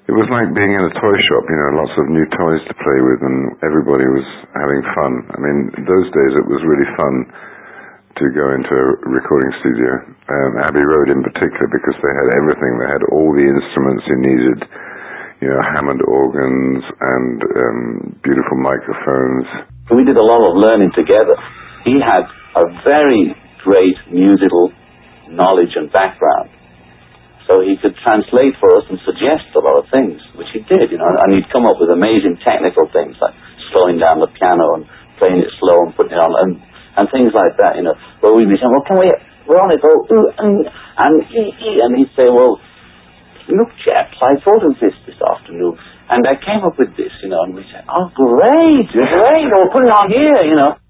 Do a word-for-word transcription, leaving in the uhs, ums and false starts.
It was like being in a toy shop, you know, lots of new toys to play with, and everybody was having fun. I mean, those days it was really fun to go into a recording studio. Um, Abbey Road in particular, because they had everything. They had all the instruments you needed, you know, Hammond organs and um, beautiful microphones. We did a lot of learning together. He had a very great musical knowledge and background. So he could translate for us and suggest a lot of things, which he did, you know, and he'd come up with amazing technical things like slowing down the piano and playing it slow and putting it on, and, and things like that, you know, where we'd be saying, well, can we, Veronica, go, ooh, and, and, e, e, and he'd say, well, look, chaps, I thought of this this afternoon, and I came up with this, you know, and we said, oh, great, great, we'll put it on here, you know.